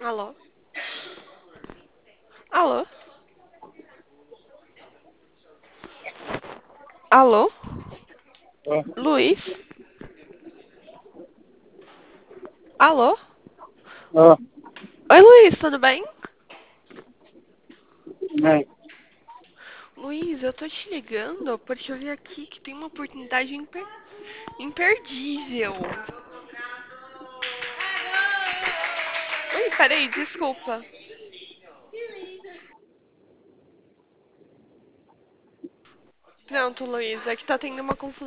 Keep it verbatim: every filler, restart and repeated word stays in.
Alô? Alô? Alô? Ó, Luiz? Alô? ó, Oi, Luiz, tudo bem? né? Luiz, eu tô te ligando porque eu vi aqui que tem uma oportunidade imper... imperdível. Ui, peraí, desculpa. Pronto, Luiz, é que tá tendo uma confusão.